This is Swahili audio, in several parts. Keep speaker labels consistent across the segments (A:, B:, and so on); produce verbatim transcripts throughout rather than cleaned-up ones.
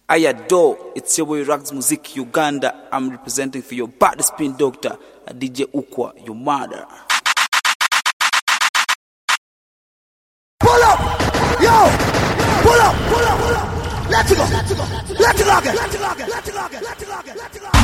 A: Ayado, it's your boy Rags Music Uganda. I'm representing for your bad spin doctor, D J Ukwa, your mother.
B: Pull up! Yo! Pull up! Pull up! Pull up! Let's go! Let's go! Let's go! Let's go! Let's go! Let's go! Let's go! Let's go!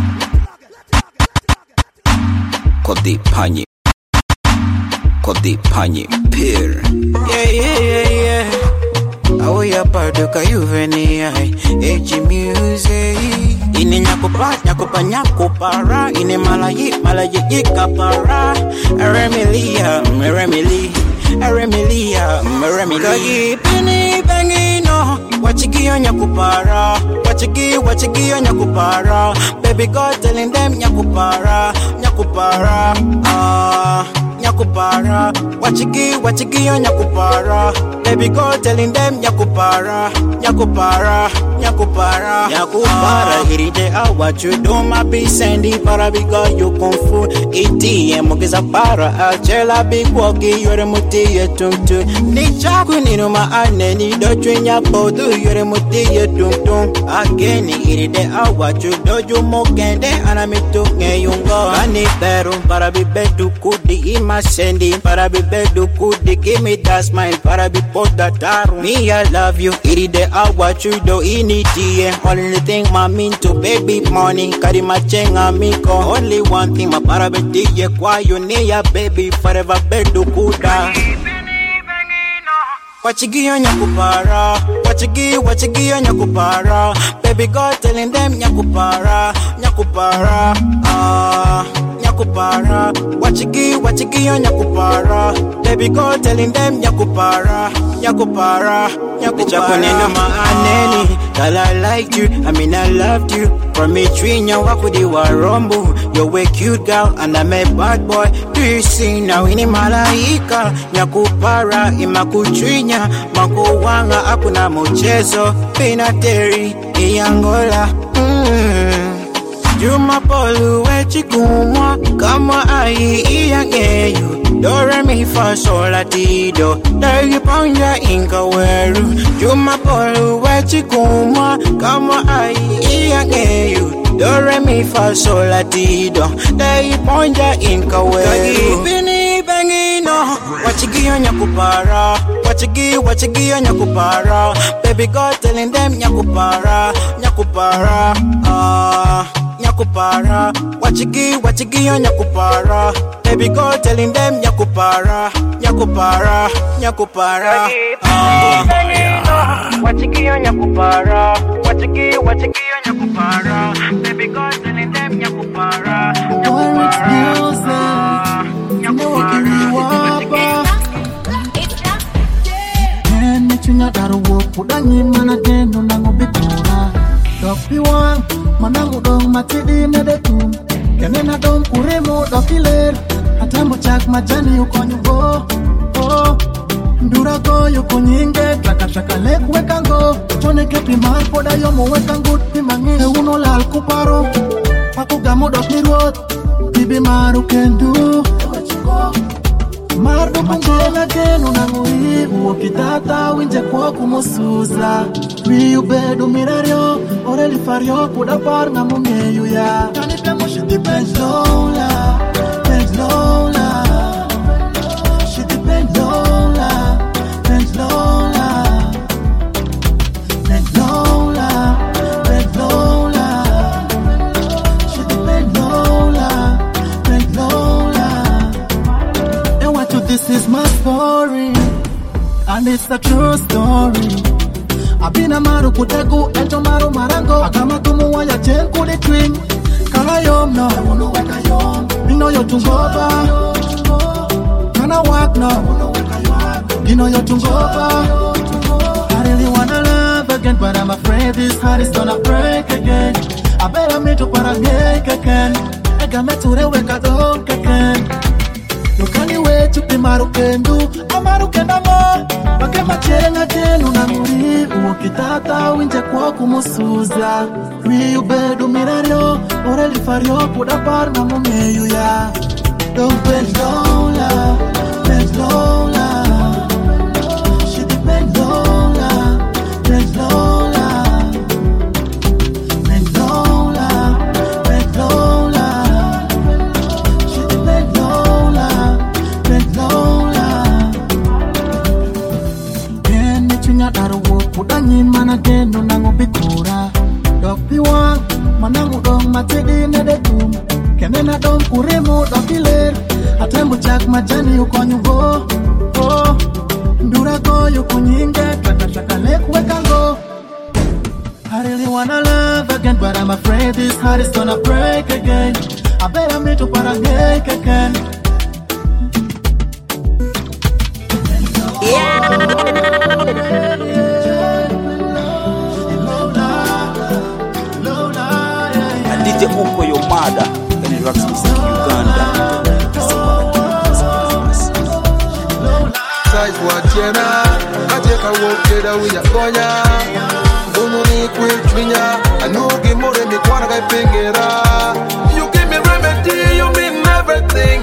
A: Kodi Panye. Kodi Panye. Peer.
C: Yeah, yeah, yeah, yeah. Awo ya paduka yuveni ai Eji music Ini nyakupa, nyakupa, nyakupara Ini malayi, malayi, ikapara Eremilia, eremili Eremilia, eremili Kagi pini bangino Wachigio nyakupara Wachigi, wachigio nyakupara Baby God telling them nyakupara Nyakupara, ah Nyakupara, wachigi, wachigi yo nyakupara. Baby girl telling them nyakupara, nyakupara, nyakupara, nyakupara. Hiri de awa chudo mabi sendi para biga yo kung fu. Iti ye mogeza para achela big wogi yore muti ye tung tung. Ni chaku nino ma ane ni do chwenya bodu yore muti ye tung tung. Ageni hiri de awa chudo ju mokende anamitu ngeyungo. Ani beru para bibedu kudi ima Sendi para be bedu kudi give me that smile para be put that daru. Me I love you iri de awa chudo initi yeah. Only thing my mean to baby money kari machenga miko. Only one thing my para be diye kwa you neya baby forever bedu kuda. Wachigi nyakupara, wachigi, wachigi nyakupara. Baby God telling them nyakupara, nyakupara, ah, nyakupara. Wachigi, wachigi nyakupara. Baby God telling them nyakupara, nyakupara, nyakupara. Nino maaneni, girl I liked you, I mean I loved you. From me trinya wakudi warombo. You're a cute girl and I'm a bad boy. Do you see now ini malaika nyakupara imakutrinya makuwanga akuna mochezo pinateri iyangola mm. Juma polu wechikumwa kama ai iyangeyu dore mi fa sola tido dagi panja inka weru Juma polu wechikumwa kama ai iyangeyu dore mi fa sola tido dagi panja inka weru Bini bangino wachigi nyakupara wachigi wachigi nyakupara baby God telling them nyakupara nyakupara ah nyakupara wachigi wachigi nyakupara baby God telling them nyakupara nyakupara nyakupara ah wachigi nyakupara wachigi wachigi nyakupara baby God telling them nyakupara nyakupara
D: Chunya daruwo kudanyi mana gendo nango bikura Dopi wang manangu dong matidi medetum Kenena dong kuremo dokiler Hatambo chak majani ukonyugo Oh Ndura go yuko nyinge Traka traka lek wekango Chone kepi mar poda yomo wekangut Pimangi uno lal kuparo Paku gamo doki ruot Bibi maru kendu Mardo pangela geno nangui Uokitata winje kwa kumosuza Riu bedu mirario Oreli fario puda par na mungeyu ya Kanipia moshiti penzola Penzola Shiti penzola Penzola Penzola Penzola Shiti penzola Penzola This is my story, and it's a true story. Abina maru kutegu, ejo maru marango. Akama tumu waya chen kudi twin. Kala yom no, unu weka yom. Bino yo tungoba, kana wak no, unu weka yom. Bino yo tungoba. I really wanna love again, but I'm afraid this heart is gonna break again. I better meet you para gay again. Ega me ture weka don again. Nukani wetu pimaru kendu Amaru kenda mo Bake machenga jenu na muri Uokitata winje kwa kumusuza Riu bedu mirario Oreli fario puda par na mungeyu ya Don't pendola Pendola Shiti pendola Pendola geno nango bikura. Dok piwang, manangu dong matidi nede tum. Kenena dong kurimu dokiler. Atembu chak majani ukonyugo. Oh, ndura go yukunyinge. Kata shakale kuwekango. I really wanna love again, but I'm afraid this heart is gonna break again. I better meet up and make again.
E: Yeah.
A: And D J Ukwa, your mother, and it rocks music Uganda.
F: Size what you know, I take a walk together with your gonya. Bono ni kwinya, I know give more than me kwana kai pingera. You give me remedy, you mean everything.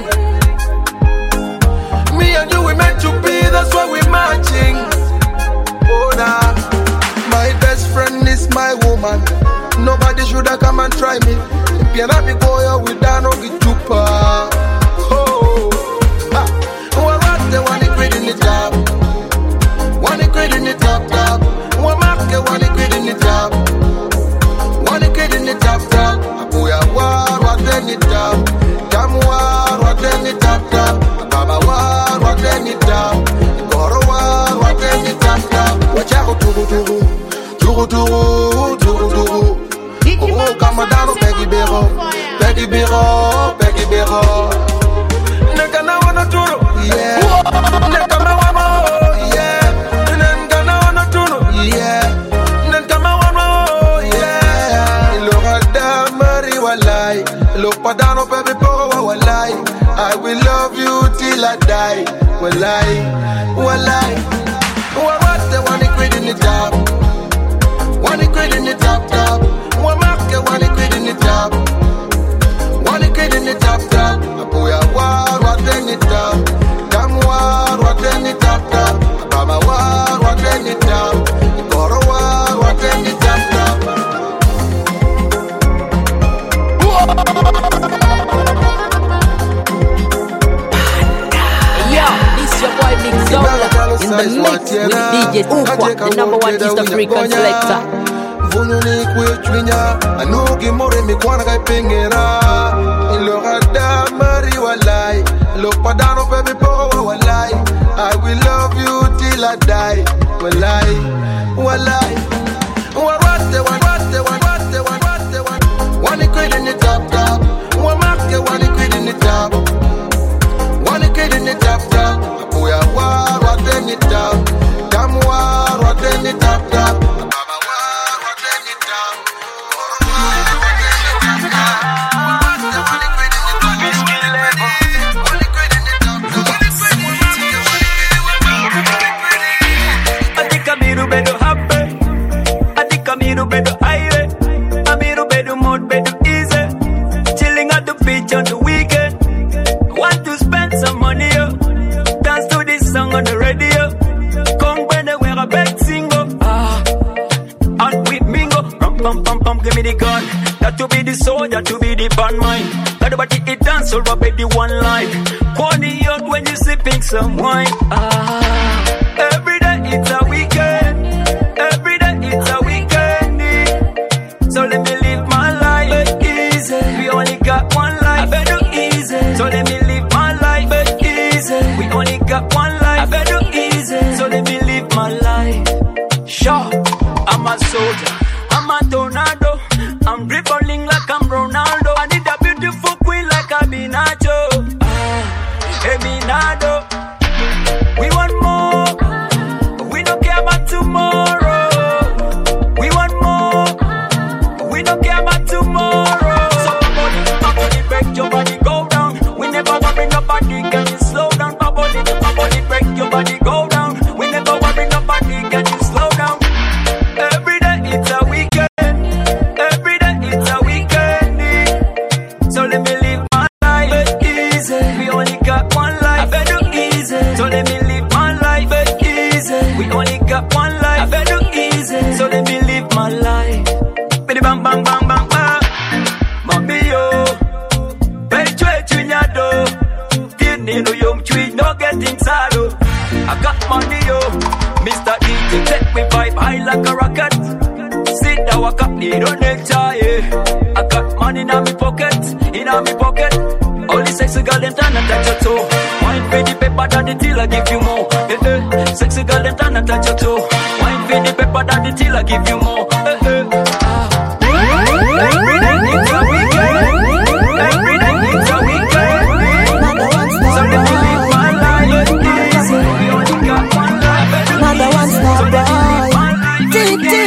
F: Me and you we meant to be, that's why we matching. Oh nah, my best friend is my woman. Nobody should have come and try me. Piana be boy with Dano with Chupa. Oh, ha, what what they want to quit in the job, want to quit in the top top. One market, one quit in the top, one quit in the top top. Abuya war, what then it top, Tam war, what then it top top. Baba war, what then it top, Goro war, what then it top top. Watch out, tugu tugu, tugu tugu, tugu tugu. Oh, come down, Peggy Bero, Peggy Bero, Peggy Bero. Nekana wana turu, yeah. Nekana wana, yeah. Nekana wana turu, yeah. Nekana wana, yeah. Lo hada mari walai, lo padano pepe poro walai. I will love you till I die, walai, walai. What they want to quit in the top, want to quit in the top top. One market, one quit in the top, one quit in the top top. Abuya war, what then it top, Dam war, what then it top top. Baba war, what then it top, Goro war, what then it top top.
E: Yo, this your boy Big Zola in the mix with D J Ukwa, the number one East African selector.
F: Vono ni kwinya, anugi more mi kwana kai pingera. Ilo hada mari walai, lo padano pepe poro walai. I will love you till I die, walai, walai. What they want, what they want, what they want, what they want. One quid in the top top, one market, one quid in the top, one quid in the top top. Abuya war, what then it top, Dam war, what then it top top.
G: Give me the gun, that to be the soldier, to be the band mine. Everybody it dance, so rub it the one line. Corny out when you sipping some wine. Ah, every day it's a weekend, every day it's a weekend. So let me live my life, but easy. We only got one life, I better do easy. So let me live my life, but easy. We only got one life, I better do easy. So let me live my life. Sure, I'm a soldier, I'm a tornado. I'm dribbling like I'm Ronaldo. I need a beautiful queen like a Minacho. Ah, hey Minado. We want more. We don't care about tomorrow. We want more. We don't care about tomorrow. So bubble it, bubble it, break your body, go down. We never worry nobody, can you slow down? Bubble it, bubble it, break your body, go down. We never worry nobody, can you slow down? Every day it's a weekend. Every day it's a need a necktie, yeah. I got money in my pocket, in my pocket. All the sexy girl them turn and touch your toe. Wine for the paper that the till I give you more. Eh eh. Sexy girl them turn and touch your toe. Wine for the paper that the till I give you more. Eh eh. Ah. Every day it's a weekend. Every day it's a weekend. So let me live my life. We only got one life.
H: Another one stop boy. T T.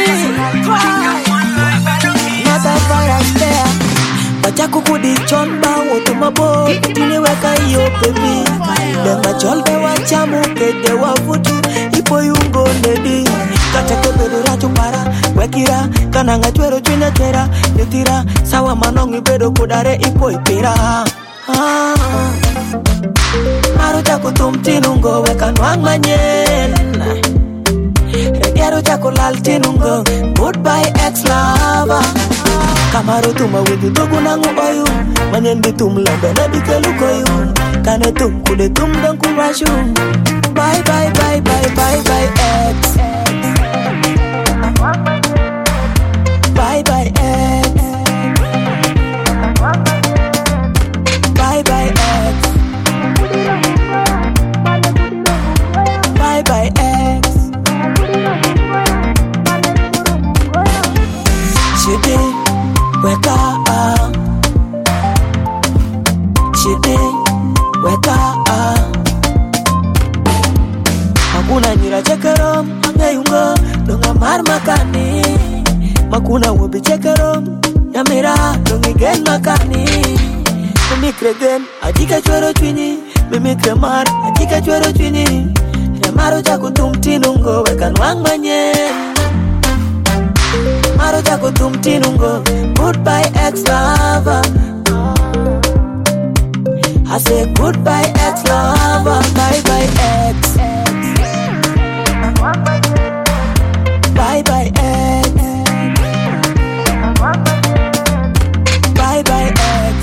H: Another fire there. Wachaku kudi chonba wotu mabo Tini weka iyo baby Denga cholbe wachamu kede wafutu Ipo yungo nedi Kacha kebedo rachu para Wekira kananga chwero chwina tera Nitira sawa manongi bedo kudare ipo ipira ah. Maru chaku tumtinungo weka nwang manyen Regero chaku lal tinungo Goodbye ex-lover Kamaro tuma wedu togu nangu oyu Manyendi tum lambe na dikelu koyu Kane tum kude tum dan kurashu Bye bye bye bye bye bye ex Bye bye ex Bye bye ex Bye bye ex Shitty Weka up, shitty, weka up. Makuna nyira chekarom, angayungo, donga mar makani. Makuna wobi chekarom, yamira, dongi gen makani. Mimikre gen, adika chwero chwini, mimikre mar, adika chwero chwini. Yamaro chaku tumtinungo, weka nwang manyen. Maro chaku tumtinungo. Goodbye ex-lover. I say goodbye ex-lover. Bye bye ex. Bye bye ex. Bye bye ex.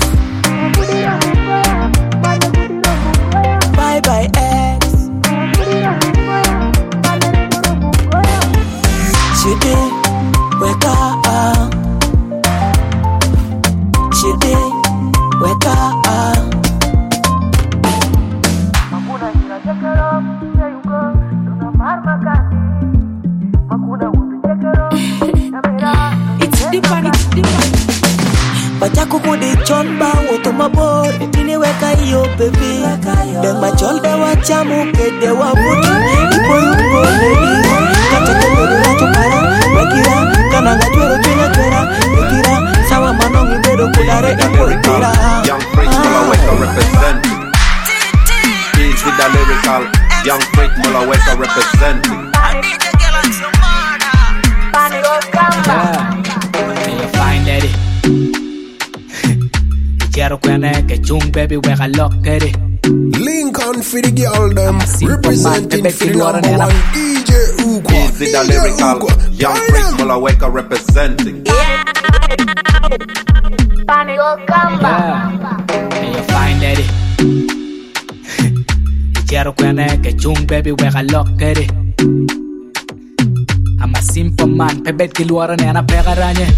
H: Bye bye ex. She did wake up. Shitty, wake up. Makuna jira chekero, ya yuko, tuna marma kasi. Makuna wubi chekero, ya mera. It's different, it's different. Bachaku kudi chonba, woto mabor. Tini weka iyo baby. Denga cholde wachamu, kede wabutu. Ipo yuko lady. Kacha kebedo na chokara. Wekira, kananga chwero chwina kera. Wekira, sawa manongi bedo kudare ipo ipira.
I: Young Freak Mulaweka representing. Easy the lyrical. Young Freak Mulaweka representing.
J: Can you find lady? Quiero que chung baby weka lock it.
F: Lincoln for the girl them representing for the number one D J Ukwa.
I: Easy the lyrical. Young Freak Mulaweka representing.
J: Can you find lady? Quiero que chung baby weka lock it. I'm a simple man, pebet kiluara nena pegaranye.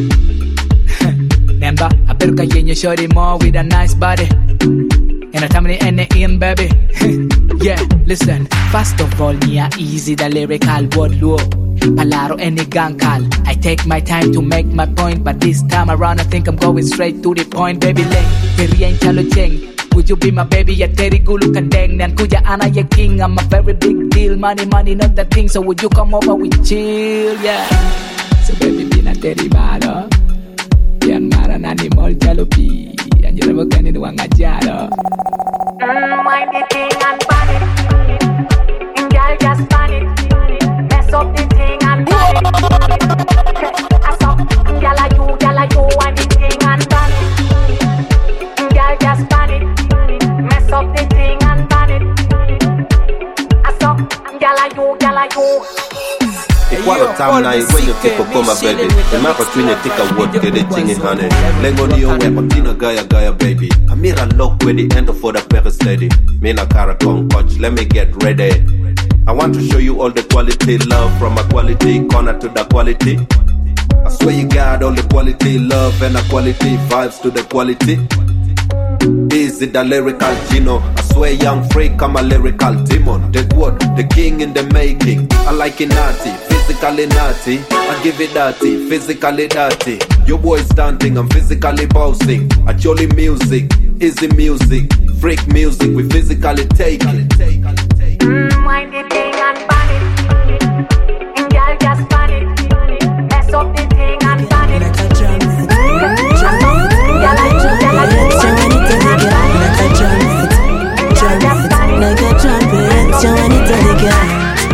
J: Nemba, I better get you shorty more with a nice body. And I tell me any in baby. Yeah, listen. First of all, me a easy the lyrical word low. Palaro any gang call. I take my time to make my point, but this time around I think I'm going straight to the point, baby. Lay, perian chalo cheng. Would you be my baby? Ya teri gulu kadeng nan kuya ana ya king. I'm a very big deal, money, money, not that thing. So would you come over with chill? Yeah. So baby, be na teri bado. Yang marah animal jalopi. Anjir bukan itu wang ajaro.
K: Mm, mind the thing and pan it. Girl just pan it. Mess up the thing and pan it. I saw girl like you, girl like you, wind the thing and pan it. Girl just pan it. Mess up the thing and pan it. I saw girl like you, girl like you.
I: Igual time na when you take a coma baby. The man between you take a word get it thing in honey. Lengo ni yo we patina gaya gaya baby. Amira lock with the end of for the pair steady. Me na caracon coach, let me get ready. I want to show you all the quality love from a quality corner to the quality. I swear you got all the quality, love and equality, vibes to the quality. Is it a lyrical Gino? I swear young freak, I'm a lyrical demon. The what? The king in the making. I like it naughty, physically naughty. I give it dirty, physically dirty. Your boy's dancing, I'm physically bouncing. I jolly music, easy music, freak music, we physically take it.
K: Mm, wind the thing and ban it. And girl just ban it. Mess up the thing and ban it. Like a drum. Girl I do, girl I do. So many things and ban it. Like a drum. Girl just ban it. Like a trumpet. So many things again.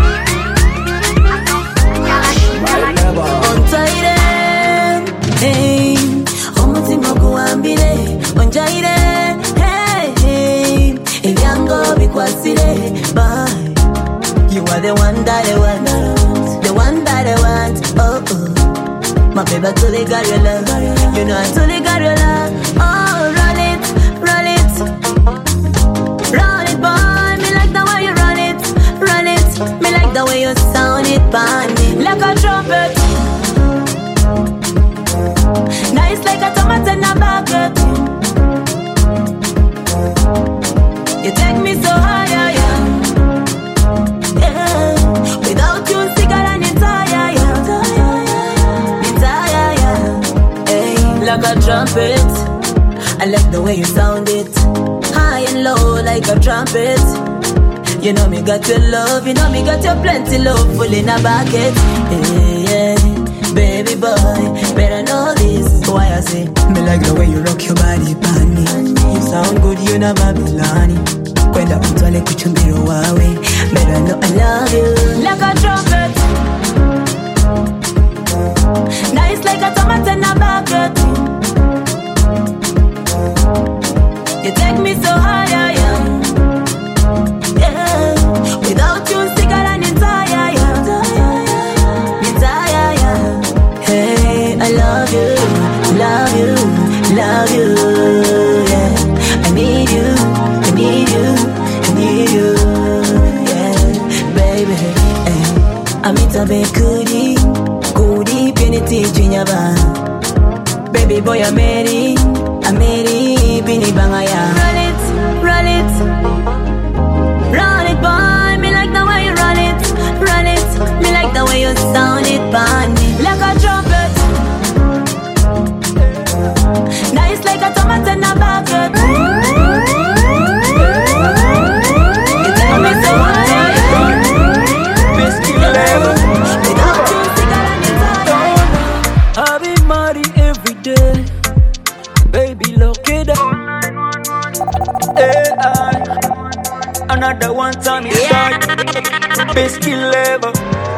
K: On time, hey. Omuti mogu ambile. On time, hey. Yango bikwasile, bye. You are the one that I want, the one that I want. Oh oh, my baby, totally got your love. You know I totally got your love. Oh, roll it, roll it, roll it, boy. Me like the way you run it, run it. Me like the way you sound it, bunny, like a trumpet. Nice like a tomato in a bucket. You take me so higher, yeah. Yeah. Without you, cigarette and entire, yeah. Entire, yeah. Hey, like a trumpet. I like the way you sound it. High and low like a trumpet. You know me got your love, you know me got your plenty love full in a bucket. Hey, yeah. Baby boy, better know this. Why I say, me like the way you rock your body, bunny. You sound good, you know Babylon. Kwenda kutwale kuchumbiro wawe. Better know I love you. Like a trumpet. Nice like a tomato in a bucket. You take me so higher, yeah. Yeah. Without you, cigarette and entire, yeah. Entire, yeah. Hey, I love you, love you, love you, yeah. I need you, I need you, I need you, yeah, baby. Hey. Amita be kudi, kudi peniti jinyaba. Baby boy, I'm ready, I'm ready, bini bangaya. Run it, run it, run it, boy. Me like the way you run it, run it. Me like the way you sound it, bunny, like a trumpet. Nice like a tomato in a bucket. You take me so high. Biscuit level. Without you, cigarette and entire.
G: I be muddy every day. Baby, look it up. Hey, I. Another one time you start. Biscuit level.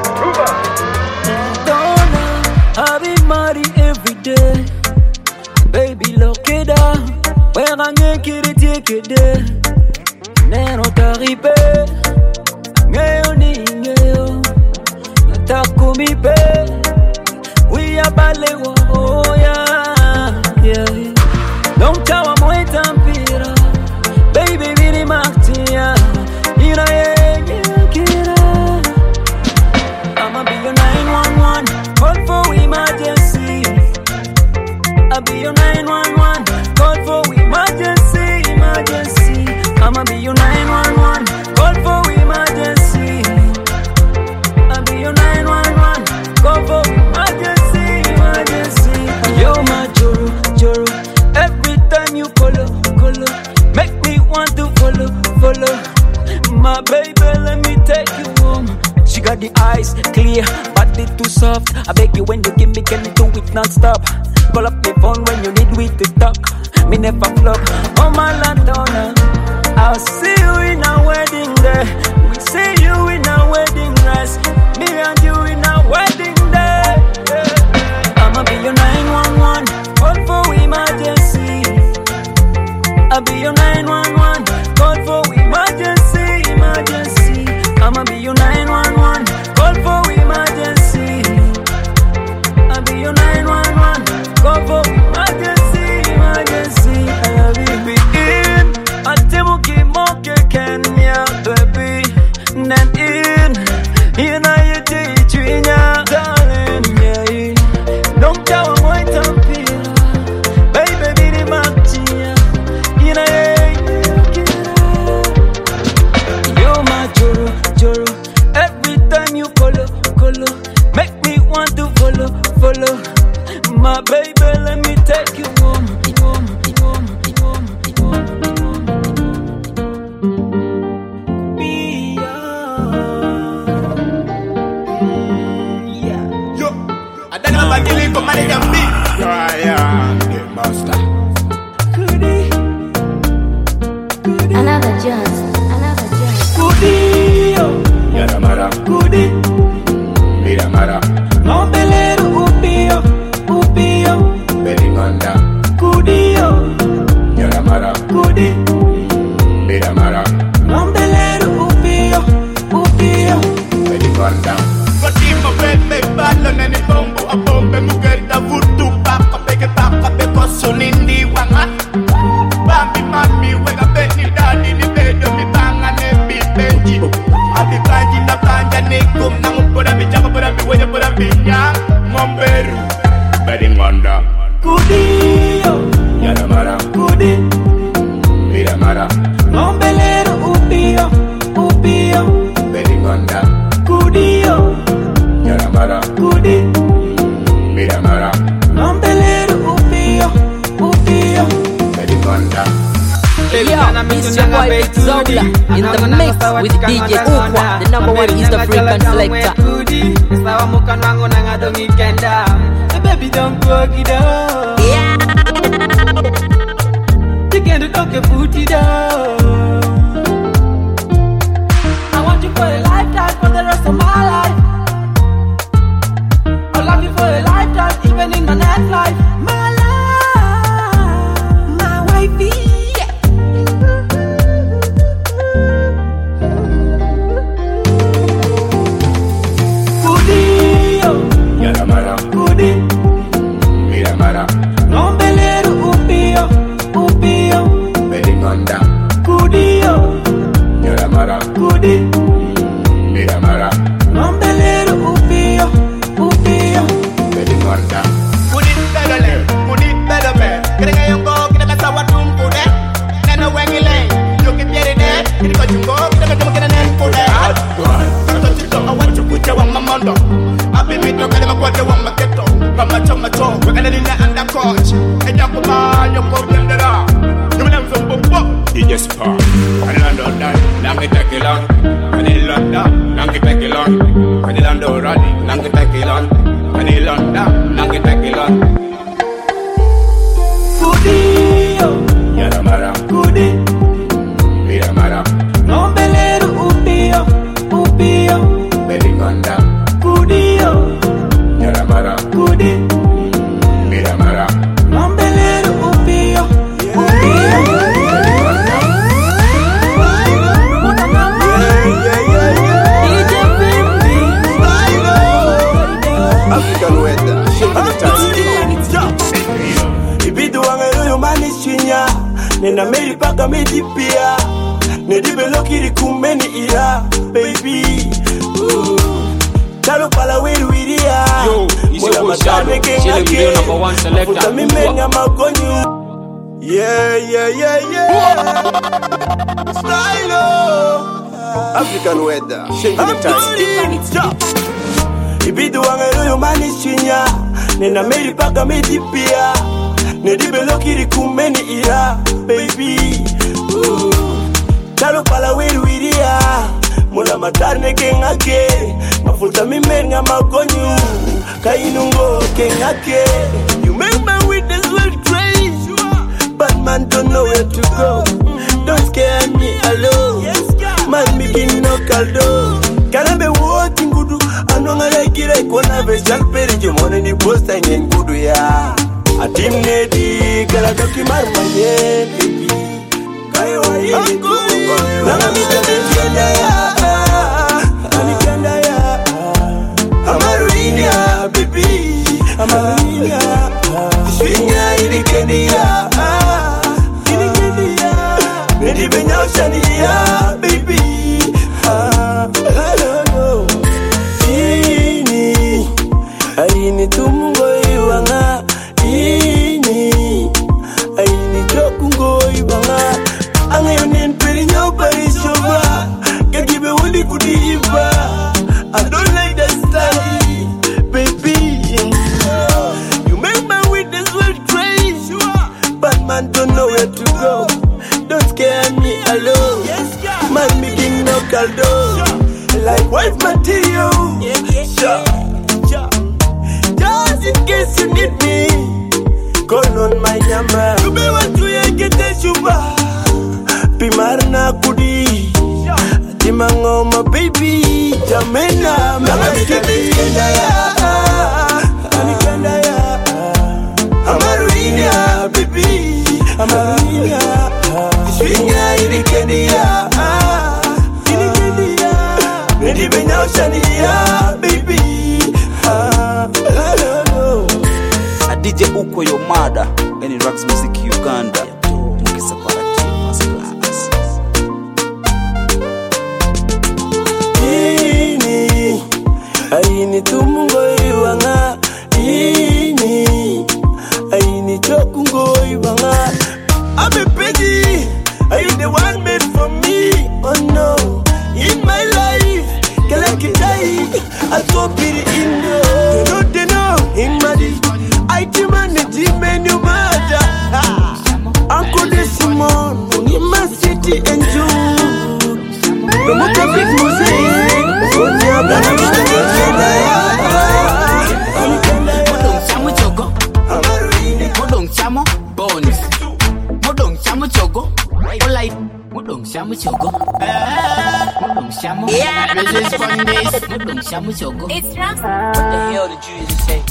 G: Don't know. I be muddy every day. Baby, look it up. Where I'm going to take it there. Neno taripe. Ngeo ni ngeo. Natakumi pe. We are balewa. Oh yeah. Yeah. Don't tell I'm waiting pira. Baby, really martia. Ina ye kira. I'ma be your nine one one. Call for emergency. I'll be your nine one one. Call for emergency, emergency. I'ma be your nine one one. Call for emergency. I'll be your nine one one. Call for emergency, emergency. Yo, my Joro, Joro. Every time you color, color, make me want to follow, follow. My baby, let me take you home. She got the eyes clear, body too soft. I beg you when you give me, can you do it non-stop? Call up the phone when you need we to talk. Me never flop. Oh my Lantana, I'll see you in a wedding day. We see you in a wedding dress. Me and you in a wedding day. Yeah. I'ma be your nine one one. Call for emergency. I'll be your nine one one. Call for emergency, emergency. I'ma be your nine one one. Call for emergency. I'll be your nine one one. Call for emergency, emergency. I love you. Be in. I tell you, moke Kenya, baby. Then in, in I teach you, darling, yeah. Lolo. My baby, let me take you home. Home, home, home, home, home. Be yeah.
L: Yo, I don't know about killing for money than me. Yo, I am the master.
K: Another just, another just.
G: Goody,
L: Yara mara,
G: goody,
L: mira mara,
G: Mombelero, upio, upio,
L: Belingonda,
G: goody,
L: Yara mara,
G: goody,
L: mira mara,
G: Mombelero, upio, upio,
L: Belingonda. Fatima bebe balo nene bombo a bombe mugenda vutu paka peke paka peko sonindi wanga. Bambi mami wega beni dadi ni bedo mi banga ne bi benji. Abi kanji na kanja ne kum na mupura mi chaka pura mi wenya pura mi nya momberu. Belingonda.
G: goody,
L: Yara mara,
G: goody,
L: mira mara,
G: Mombelero, upio, upio,
L: Belingonda.
G: goody,
L: Yara mara,
G: goody,
L: mira mara,
G: Mombelero, upio, upio.
L: Belingonda.
E: Yo, it's your boy Big Zola in the mix with D J Ukwa, the number one East African selector.
G: Sawa mukan wangu na ngado mikenda. Baby don't go it up.
E: Yeah.
G: You can't talk a booty down. I want you for a lifetime, for the rest of my life. I'll love you for a lifetime, even in my next life. My life, my wifey.
L: Yara mara,
G: Goody,
L: mira mara,
G: Mombelero, upio, upio,
L: Belingonda.
G: goody,
L: Yara mara,
G: goody,
L: mira mara,
G: Mombelero, upio, upio.
L: Belingonda. Put it better, le, put it better, man. Get a go, get a mess out of room for that. Then a wangy lane, look at it there. Get a go, get a go, get a name for that. I want to put you on my mondo. I've been with no kind of what they want my ghetto. Mama chum my toe, we're gonna need under coach. And you come on, you come in the door. You will have some bumbo. You just pop. And I don't die, long it take it long. And it long down, long it take it long. And it on the running, long it take it long. And it long down, long it take it long.
G: Goody,
L: Yara mara,
G: goody,
L: mira mara,
G: Mombelero, upio, upio,
L: Belingonda.
G: goody,
L: Yara mara,
G: goody,
L: mira mara,
G: Mombelero, upio, upio. D J Bimbi,
F: African weather, shaking it out.
M: Ibidu wangeruyo mani chinya Nena meri paka medi pia Nedibe lokiri kumeni ira Baby Ooh. Talo pala wiru iria
N: Yo,
M: Mula matane kenga ke Mafuta mimenga magonyu
F: Yeah, yeah, yeah, yeah. Style. African weather, shaking it out.
M: Ibidu wangeruyo mani chinya Nena meri paka medi pia Nedibe lokiri kumeni ira Baby Ooh. Talo pala wiru iria Mula matane kenga ke Mafuta mimenga magonyu Kainungo kenga ke You make my witness well crazy But man don't know where to go Don't scare me alone Man begin no caldo Kanabe walking gudu Anonga like it like one of a sharp peri Jumone ni posta ngen gudu ya Atim nedi Kala doki marmanye baby Kaiwa hili kumungo Nanga mita mitienda ya Anikenda ya Amaruinia baby Amaruinia Swinya ili kendia Ili kendia Nedi benya ushani ya baby Hello Ini Aini tumungo iwanga Ini Aini jokungo iwanga Angayonin perinyo parishoba Kagibe wuli kudiva I don't like that style Baby little dough, like wife material. Yeah, yeah, yeah. Just in case you need me, call on my number. You be want to get a sugar. Pimarna kudi, Timango my baby, Jamena, Mama Kenda ya, Kenda ya, Amaruina, baby, Amaruina, Swinga ili Kenya, ili Kenya, Nedi Benya Shania, baby.
A: D J Uko yo mada, any Rags Music Uganda, Mukisa Parati, first class.
M: Ini, aini tumungo iwanga. Ini, aini chokungo iwanga. I'm a petty, are you the one made for me? Oh no, in my life, Kalakidai, I so pity in you. They know, they know, in my I demand the demon you murder. Uncle Simon, in my city and June. The motor big music.
J: Modong chamo chogo. Modong chamo bones. Modong chamo chogo. Olay. Modong chamo chogo. Modong chamo. Yeah. Modong chamo chogo. It's Rams. What the hell did you just say?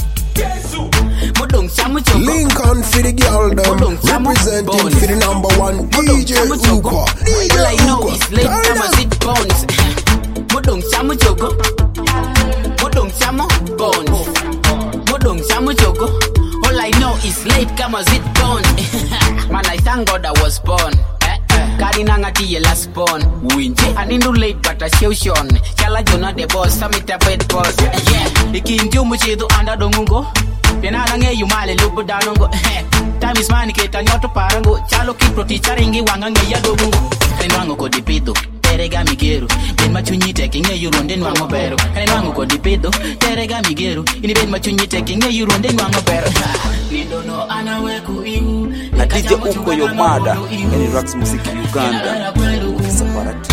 N: Lincoln for the girl them, representing for the number one D J Uko. D J
J: All I know
N: Uko.
J: is late time I sit bones. Modong chamo chogo. Modong chamo bones. Modong chamo chogo. All I know is late come I sit bones. Man, I thank God I was born. Kari nanga tiye last born. Winje anindu late but I show shon. Chala jona de boss samita bed boss. Yeah, ikinju muchedo anda dongungo. Pena nange yumale lupu danongo. Time is money keta nyoto parango. Chalo kiproti charingi wanga nge ya dogungo. Kani ko dipido. Terega migeru. Ben machunyi teki nge yuronde nwango pero. Kani wango ko dipido. Terega migeru. Ini ben machunyi teki nge yuronde nwango pero. Nidono anawe kuingu.
A: Na D J Uko yo mada, any Rags Music Uganda, Mukisa Parati.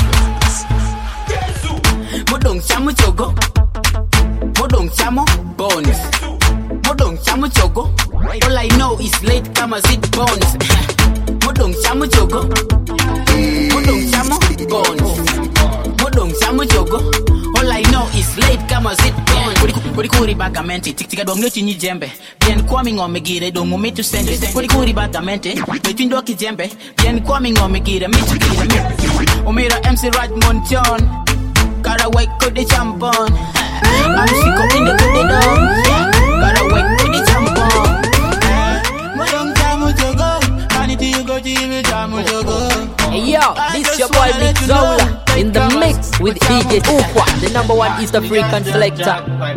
J: Modong chamo chogo. Modong chamo bones. Modong chamo chogo. All I know is late come as it bones. Modong chamo chogo. Modong chamo bones. Modong chamo chogo. All I know is late come as it bones. Kuri kuri bagamente, tik tika dong yo chinyi jembe. Bien kwami ngome gire dong mo metu sende. Kuri kuri bagamente, metindo kijembe. Bien kwami ngome gire metu gire. Omira M C Raj Montion. Gotta wake up the champon. I'm sick of in the good down. Gotta wake up the champon. Modong chamo chogo. Vanity you go to the chamo chogo.
E: Hey yo, this your boy Big Zola in the mix with D J Ukwa, the number one East African selector.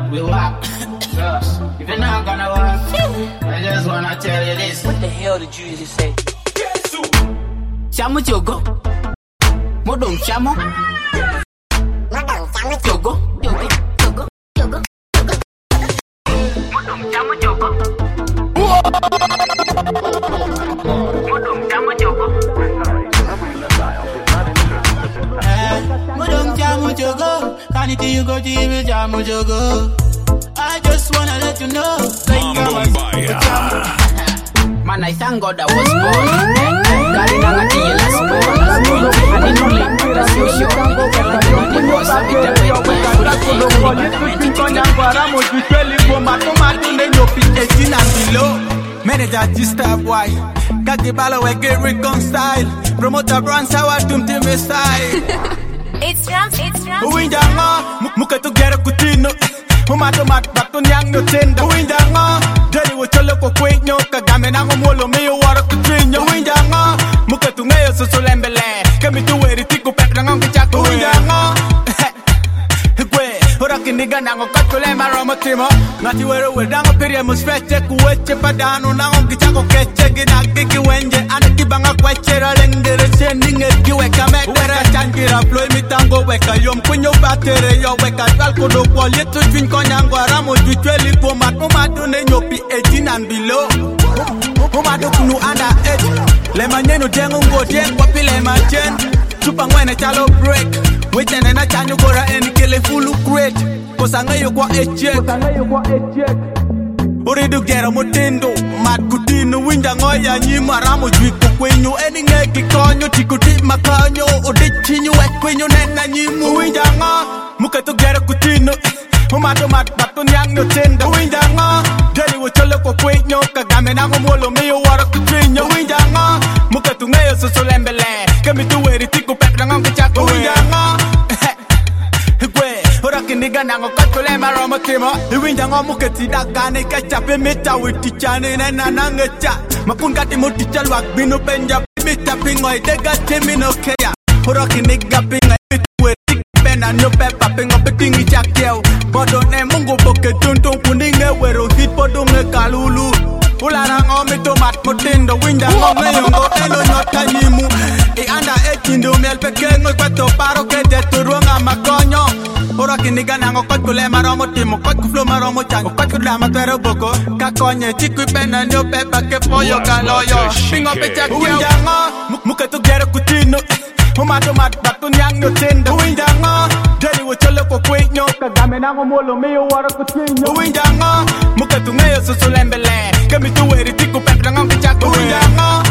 J: If you're not gonna work, I just wanna tell you this. What the hell did you just say? Chamo chogo. Modong chamo. Modong chamo chogo. Chogo. Chogo. Chogo. Modong chamo chogo. Modong chamo chogo. Modong chamo chogo. Kaniti you go to the chamo chogo. I just wanna let you know, like I was man, I thank God I was born. Kari nanga tiye last born. I didn't live, that's for sure. The boss of it, the
C: Manager G-Star boy, Kaki Bala we get reconcile. Promoter brand sour tum tim style.
K: It's Rams, it's Rams.
C: Uwinjanga, muka tu gera kutino. Umato mat batun yang no tenda. Uwinjanga, deli wo cholo ko kwek nyo kagame na ngomolo me wara kutino. Uwinjanga, muka tu ngayo susulembele. Kami tu weri tiku pek nangong kichako. Uwinjanga, gwe, ora kindiga nango katule maromo timo. Ngati wero wedango piri musfeche kuweche padano nangong kichako keche gidagi kiwenje. Ane kibanga kweche ralengere sendinge kiweka mekdere. Changira floy mitango weka yom kunyo batere yo weka talko do kwa yetu twin konyango aramo jutweli po matomado ne nyopi eighteen and below. Umado kunu under eight. Le manyenu dengo ngo den kwa pile machen.
L: Super when I chalo break. Wait and then I change go and kill a full crate. Cause I know you got a check. I know you got a check. Ore do gera motendo mat kutino winja ngoya nyima ramo jwiko kwenyo eni ngeki konyo tikuti makanyo odichinyo wet kwenyo nena nyimu winja nga muka to gera kutino Umato mat bato nyang no tenda winja nga Deli wo chole ko kwenyo kagame na ngomolo miyo wara kutrinyo winja nga muka to ngayo so solembele kemi to weri tiku pek na ngongo chako winja nga Ora kiniga nango katole maromo timo Iwinja ngo muketi dakane kachape meta witi chane na nangecha Makungati mo ticha lwak bino benja Mita pingo idega temi no keya Ora kiniga pinga itwe Pena no pepa pingo petingi chakiao Bodo ne mungu boke tuntun kuninge wero hit bodo nge kalulu Ulara ngo mito mat motindo Winja ngo ngeyongo eno nyota nyimu I anda echindo miel pekengo Ikweto paro kete turuanga makonyo Ora kiniga nango kot kule maromo timo kot ku flow maromo chango kot ku dama twero boko kakonye chiku pena nyo pepa ke pollo kaloyo pingo pecha winja ngo muka to gero kutino umato mat batu nyang no tenda winja ngo deli wo chole ko kwenyo kagame nango molo miyo wara kutinyo winja ngo muka to ngeyo susulembele kemi to weri tiku pepa nango kichako winja ngo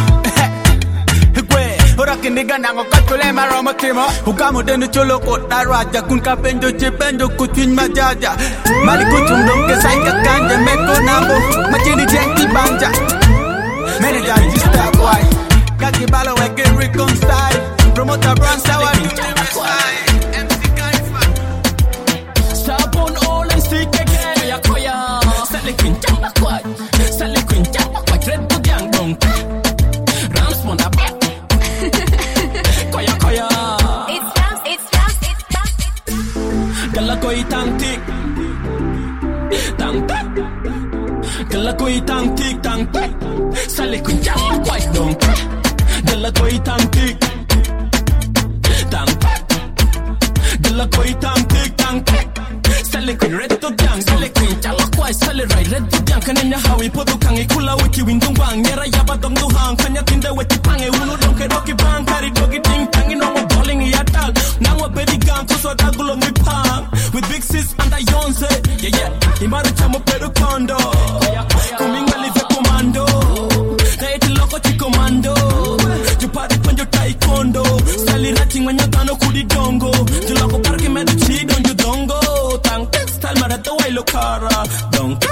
L: Ora kiniga nango katule maromo timo Ugamo denu cholo ko daraja Kun ka penjo che penjo kutin majaja Mali kuchundong ke saika kanja Meko nambo Machini jengki banja Manager jista boy Kaki balo weke reconcile Promoter brand sawa do the style M C Kaifa
O: Sabon all and stick again Koya koya Sali queen jamba kwaj Sali queen jamba kwaj Red Bull yang dong Rams monda bak Koya koya
K: It's dance, it's dance, it's dance.
O: Gala koi tang tik Tang tak Gala koi tang tik tang tak Sali kun jamba kwaj dong Gala koi tang tik Tang tak Gala koi tang tik tang tak Sali kun red to jang Sali kun jamba kwaj Sali right red to jang Kananya hawi podo kange kula wiki windong bang Nyera yaba dom do hang Kanya tinda weti pange Uno dong ke doki bang Kari doki ting tangi no mo bowling yatal Nangwa baby gang Kuso dagulo mi pang With big sis and a yonze Yeah yeah Imara chamo pedo kondo Kuminga live commando Na eti loko chi commando Jupari panjo taekwondo Style rating wanya tano kudi dongo Julako parke medu chi donjo dongo Tang style marata wailo kara Donka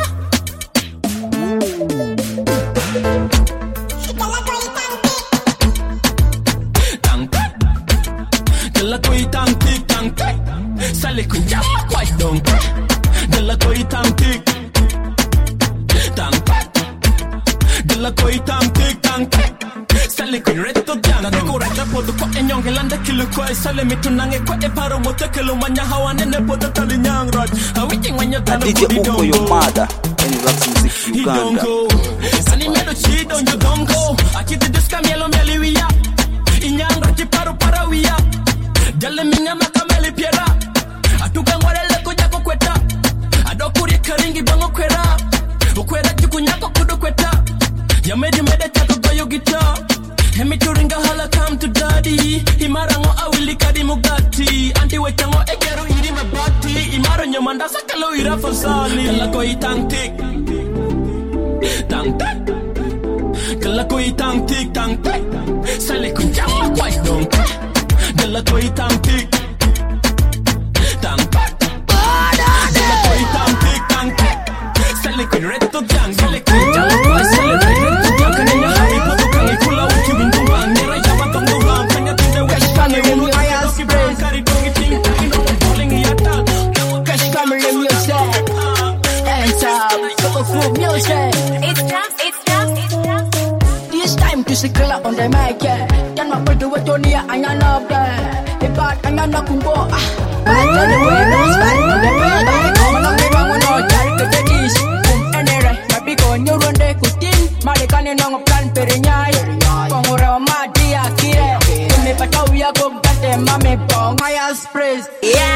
O: Gala koi tang tik tang tik Sali kun jamba kwaj dong Gala koi tang tik Tang tak Gala koi tang tik tang tik Sali kun red to jang Na deko reta podo ko enyong Helanda kilu koi Sali mitu nange ko e paro mote Kelo manya hawa nene podo tali nyang raj Hawi jing wanya talo
A: D J Uko yo mada Any Raps Music Uganda
O: Sani medo chi donjo dongo Achiti diska mielo mieli wia Inyang raji paru para wia Jale minya makameli piera Atuka ngwarele kujako kweta Adokuri karingi bango kwera Ukwera juku nyako kudu kweta Yamedi mede chako goyo guitar Hemi turinga hala come to daddy Imara ngo awili kadi mugati Anti wecha ngo egeru iri mabati Imara nyamanda sakalo ira fasali Kala koi tang tik Tang tak Kala koi tang tik tang tak Sali kunjama kwaj dong Gala koi tang tik Tang tak Gala koi tang tik tang tak Sali kun red to jang Sali kunjama kwaj Sali red to jang Kananya hari podo kange kula uki windong bang Nera yaba tong do bang Kanya tinde wet kange unu doki bang Kari dongi ting tangi no one falling yata
P: Cash family music Hands up Super cool music
K: It's dance, it's dance, it's dance.
P: This time to see color on the mic, yeah. Can my put the way to near and I love that. The part and I know kumbo. I tell you where those bad on the bed. Come along, we want to tell you the keys. And there, my big on your run, they could think. Marican and on a plan, Perinyai. Pongora, my dear, Kire. Me Patoya go back there, Mammy Pong. I ask praise. Yeah.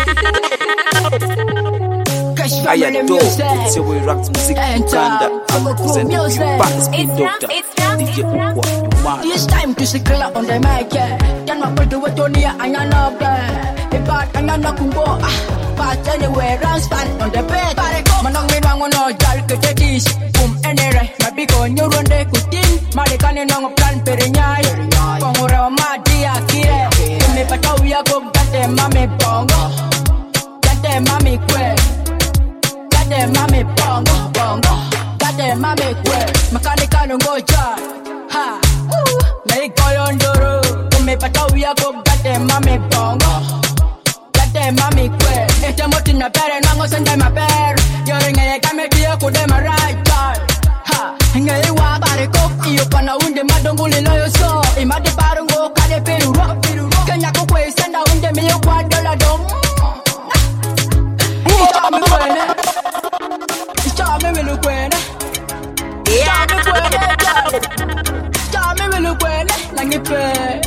A: I adore it's your way Raps Music Uganda. I'm representing you, Back Speed Doctor, D J Uko.
P: It's time to circle on the mic, yeah. Then my put the Watonia and I know that. The part and I know Kumbo, ah, but anywhere, run stand on the bed. Manong me no no jalk the dish. Boom, anyway, my big on you run the cooking. Maricani no plan perinyai. Pongora ma dia kire. Me patawia go gate mame bongo. Gate mame kwe. Gate mame bongo bongo. Gate mame kwe. Makanika no go jar. Ha. Nay goyondoro. Me patawia go gate mame bongo. Gate mame kwe. Ete motina pere nango sende ma pere. Yore ngeye kame kia kude ma right ha. Ngeye wa bare ko. Iyo pana unde madonguli loyo so. Imade barungo kade peru ro. Kenya ko kwe senda unde mi yo kwa dola dom. Icha me kwene. Icha me welu kwene. Icha me kwene. Icha me welu kwene. Nangipe.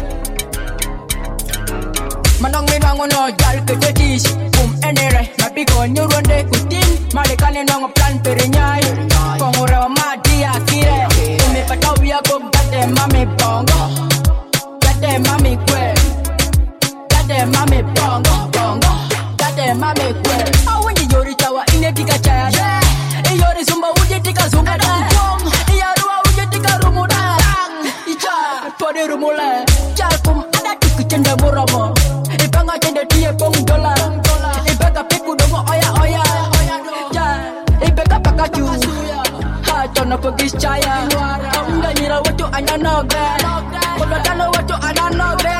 P: Manong me wango no jal ke tetish. Boom enere. Mapi ko nyuronde kutin. Marekane nongo plan perinyai. Kongora ma dia kire. Me patawia ko gate mame bongo. Gate mame kwe. Gate mame bongo bongo. Gate mame kwe. Awenye yori tawa ine tika chaya. Yeah. Yori zumba uje tika zumba da. Yarua uje tika rumura. Icha pode rumula. Jalkum ada tukichenda muramo. Ipanga chende tie pong dola. Ipeka piku domo oya oya. Yeah. Ipeka pakachu. Ha chono pagis chaya. Aunga nira watu anyano gre. Kono dano watu anano gre.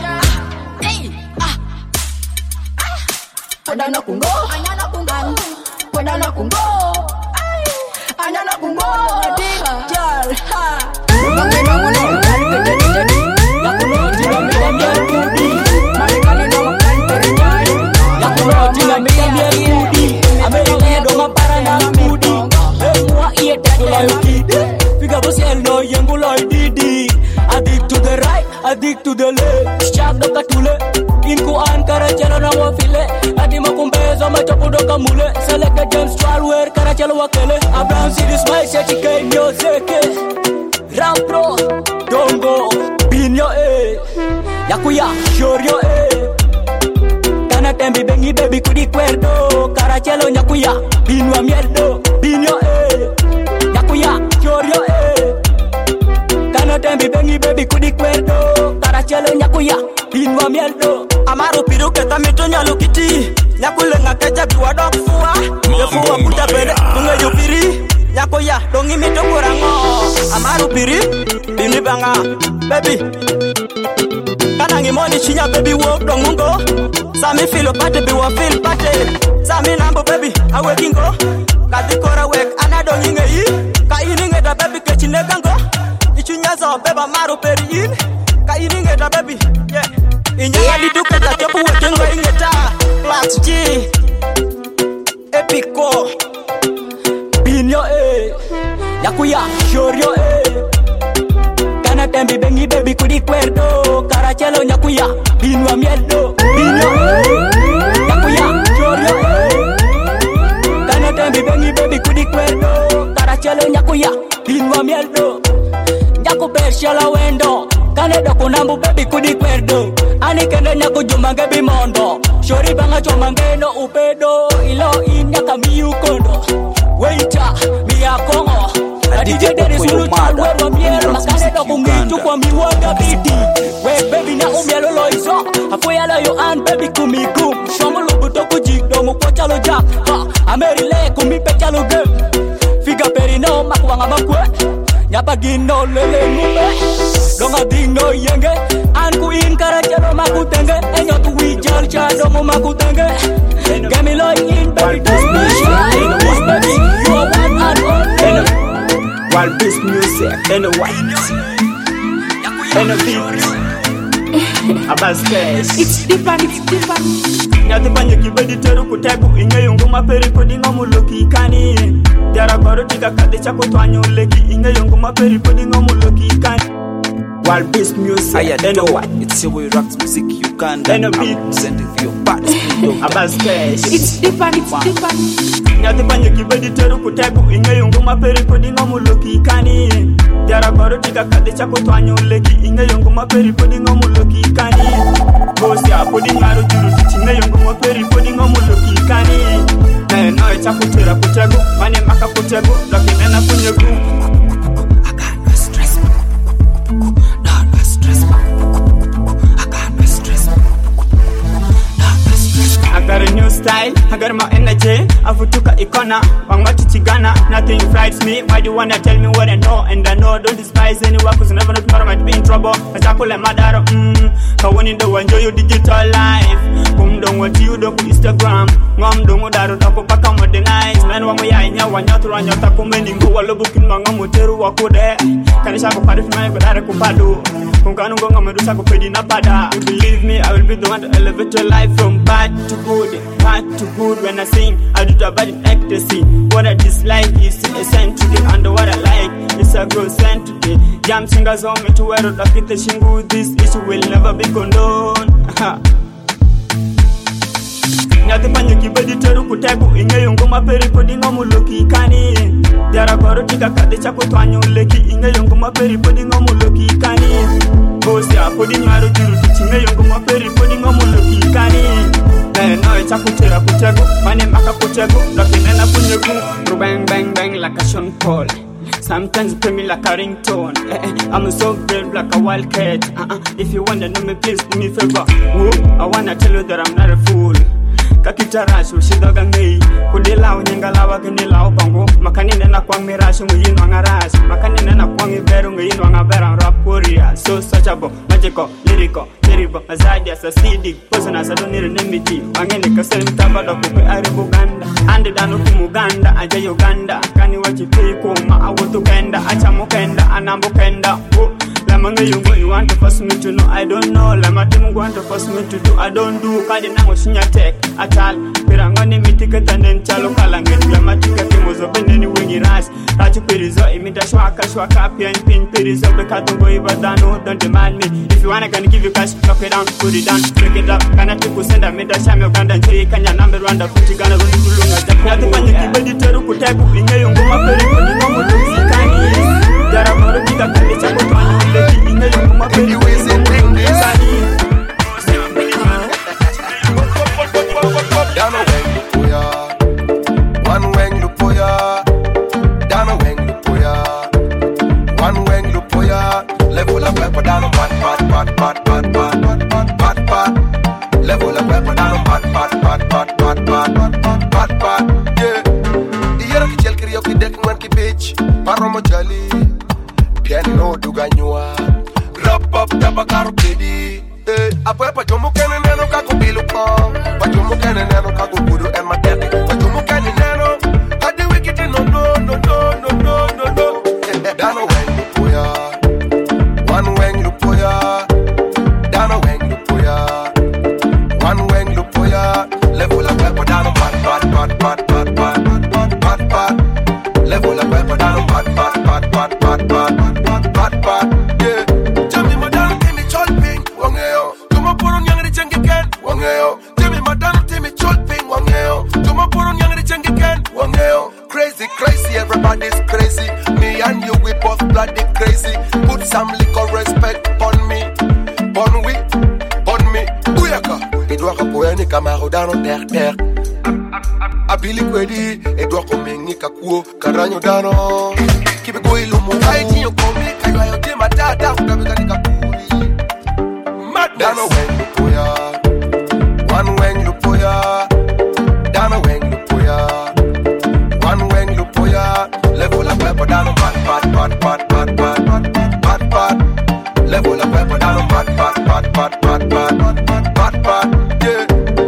P: Anyana kungo, anyana kungo, anyana kungo, anyana kungo, diva, jal, ha. Mangi mangu no, jal kete kete, yakuno tina mika mier kudi, marikani no makan perinyai, yakuno tina mika mier kudi, Amerika doma parana kudi, emua iye tekla yukide, figa bosi elno yengu loy didi, adik to the right, adik to the left, shak doka tule, inku ankara chelo na wafile. Makumbezo machopudo kamule. Select a James Twalwer Karachelo wakele. Abraham Sidis my Sechike Nyoseke. Rampro Dongo Binyo eh. Yakuya Shorio eh. Kana tembi bengi baby kudi kwerdo. Karachelo nyakuya Binwa mieldo. Binyo eh. Yakuya Shorio eh. Kana tembi bengi baby kudi kwerdo. Karachelo nyakuya Binwa mieldo. Amaro piru keta mitonya lukiti. Nyakulenga keja biwa dok fuwa. Yefuwa puta bede tunge yupiri. Nyako ya dongi mito kurango. Amaru piri bini banga baby. Kanangi moni chinya baby walk dongungo. Sami filo pate biwa feel pate. Sami nambo baby awe kingo. Kadikora wek anadongi ngeyi. Ka ini ngeda baby kechine gango. Ichunyazo beba maru peri in. Ka ini ngeda baby yeah. Inyanga diduka za tepu wekengo ingeta. Plus G Epico Binyo eh Yakuya Shorio eh Kana tembi bengi baby kudi kwerdo. Karachelo nyakuya Binwa mieldo. Binyo eh Yakuya Shorio eh Kana tembi bengi baby kudi kwerdo. Karachelo nyakuya Binwa mieldo. Nyaku bershala wendo. Kane doko nambu baby kudi kwerdo. Ani kende nyaku jumange bimondo. Shori banga chomange no upedo. Ilo inyaka miyu kondo. Waita miya kongo. D J Dennis ulu chalwe wa miel. Makane doko ngitu kwa miwaga biti. We baby na umielo loizo. Afuya la yo an baby kumigum. Shomo lubuto kujigdo mukwa chalo jak. Amerile kumipe chalo game. Figa perino makwanga makwe. Nyapa gino lele ngume. Donga dino yenge. Anku in karachelo makutenge. Enyo tu wijal chado mo makutenge. Gami loy in baby this music. This baby you are one and only.
Q: While this music and a white and a beat Abaz space.
E: It's different, it's different.
Q: Nyati panye kibedi teru kutebu. Inge yungu maperi kodi ngomu loki kani. Tiara koro tika kade chako twanyo leki. Inge yungu maperi kodi ngomu loki kani. Wild Beast Music.
A: I know what? It's your way Rax Music Uganda.
Q: And a beat.
A: I'm sending for your parts.
Q: Abas cash.
E: It's different, it's different.
Q: Nyati banyo kibedi teru kutegu inge yungu maperi podi ngomuluki kani. Diara goro tika kade chako twanyo leki inge yungu maperi podi ngomuluki kani. Bosi apodi nyaro juru tichinge yungu maperi podi ngomuluki kani. Ne no chako tera kutegu mane maka kutegu lakini na kunyegu. I got a new style, I got my energy. Afutuka ikona, wangma chichigana. Nothing frightens me, why do you wanna tell me what I know? And I know, don't despise anyone, cause you never know tomorrow might be in trouble. Achakule madaro, mmm Kawani do enjoy your digital life. Kum don't what you do ku Instagram. Ngom dongo daro dako paka modernize. Men wa moya inya wanyatu ranyota kumeni ngu walobukin mga muteru wakude. Kanisha ko pari fima ko dare ko padu. Kung kanu ngonga medusa ko pedi na pada. You believe me, I will be the one to elevate your life from bad to good, bad to good. When I sing, I do the bad in ecstasy. What I dislike is eccentric, and what I like is a gross entity. Jam singers on me to wear a the shingu. This issue will never be condoned. Nyati panyo kibedi teru kutegu inge yungu maperi podi ngomuluki kani. Diara goro tika kade chako twanyo leki inge yungu maperi podi ngomuluki kani. Bosi apodi nyaro juru tichinge yungu maperi podi ngomuluki kani. Ne no chako tera kutegu mane maka kutegu lakini na kunyegu. Bang bang bang like a Sean Paul. Sometimes you play me like a ringtone. Eh, eh, I'm so brave like a wildcat. Uh-uh. If you wanna know me, please do me a favor. Whoa, I wanna tell you that I'm not a fool. Kakitarash ushidoga ngei kudela unyengala wakinila upango makanine na kwa mirash nguyinwa ngarash makanine na kwa ngiberu nguyinwa ngabera rapuria so searchable magical lyrical terrible azadi asasidi poison asadonire nemiti wangene kasel mtabado kupe ari Buganda ande dano kumuganda aje Uganda kani wachipei kuma awotu kenda acha mukenda anambu kenda oh. Lama ngeyungo you want to force me to know I don't know Lama timu want to force me to do I don't do Kadi nango shinya tek atal Pirangoni mitika tanen chalo kalangen Lama tika kimozo beneni wengi rash Rachu pirizo imita shwaka shwaka Pien pin pirizo bekatungo ibadano Don't demand me If you wanna can give you cash Knock it down, put it down, break it up Kana tiku senda mida shami Uganda Nchiri kanya number Rwanda Fuchi gana rundi kulunga Nyati panyi kibedi teru kutegu Ingeyungo maperi kodi ngomu tuzikani Jara moro tika kali chako twanyo leki inge yungu maperi kodi ngomu tuzikani
F: Dano weng lupoya One weng lupoya Dano weng lupoya One weng lupoya Level up wepo dano pat pat pat pat pat pat pat pat pat Level up wepo dano pat pat pat pat pat pat pat pat pat Yeah Iyero ki chel kiri yo ki dek ngwan ki bitch Paromo jali Piano duganywa Rap up tabakaro pedi Eh Apo pa jomo kene neno kako bilu pong Pajumu kene neno kago kudu and my daddy. Pajumu kene neno, had the wicked no no no no no no no no. Dano weng lupoya, one weng lupoya. Dano weng lupoya, one weng lupoya. Level up wepo dano pat pat pat pat pat pat pat pat pat. Level up wepo dano pat pat pat pat pat pat pat pat. Yeah. Jami madano timi cholping wangeo. Tumo puro nyangri chengiken wangeo. Madam Timmy Cholping Wangeo Tuma Purun Yang Changikan Wangeo Crazy, crazy, everybody's crazy Me and you, we both bloody crazy Put some liquor respect on me On we, on me Uyaka Edouard Poeni Kamaro Dano Ter Ter Abili Kwedi Edouard Komengi Kakuo Karanyo Dano Kibe Koi Lumu Haiti Yo Komi Kayo Ayo Tima Dada Ukabika Nikapuri Madness Dano Wengu Poya One weng lupoya, Dano weng lupoya. One weng lupoya, level up wepo dano pat pat pat pat pat pat pat pat pat. Level up wepo dano pat pat pat pat pat pat pat pat pat. Yeah.